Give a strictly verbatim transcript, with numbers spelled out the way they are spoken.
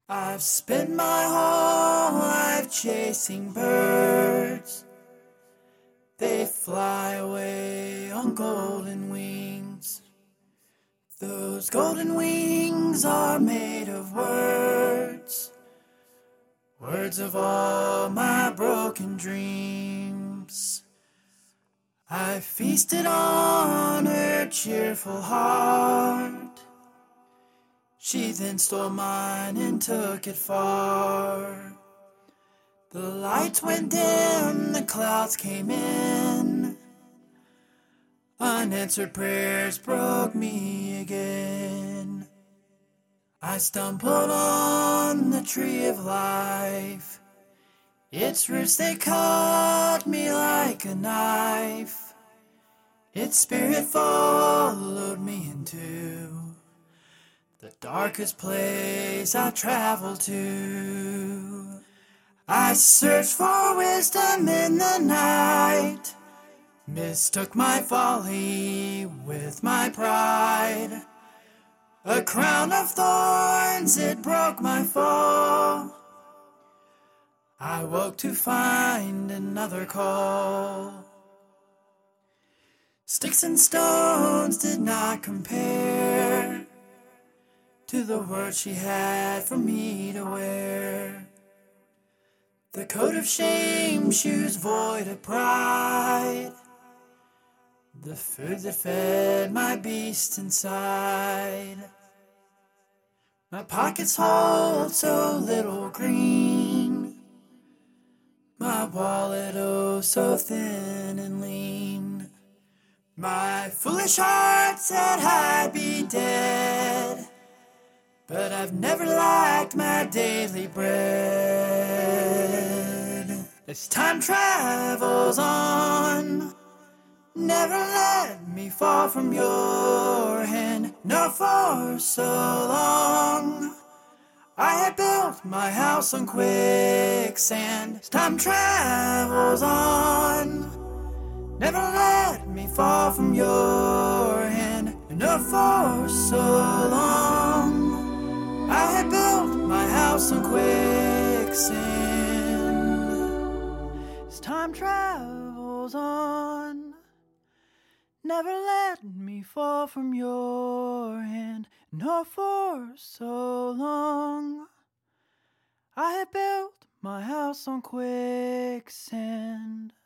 I've spent my whole life chasing birds. They fly away on golden wings. Those golden wings are made of words. Words of all my broken dreams. I feasted on her cheerful heart. She then stole mine and took it far. The lights went dim, the clouds came in. Unanswered prayers broke me again. I stumbled on the tree of life. Its roots, they cut me like a knife. Its spirit followed me into the darkest place I traveled to. I searched for wisdom in the night, mistook my folly with my pride. A crown of thorns, it broke my fall. I woke to find another call. Sticks and stones did not compare to the words she had for me to wear. The coat of shame, shoes void of pride. The food that fed my beast inside. My pockets hold so little green. My wallet oh so thin and lean. My foolish heart said I'd be dead, but I've never lacked my daily bread. As time travels on, never let me fall from your hand, nor for so long. I had built my house on quicksand. As time travels on, never let me fall from your hand, nor for so long. I had built my house on quicksand. As time travels on, never let me fall from your hand, nor for so long. I had built my house on quicksand.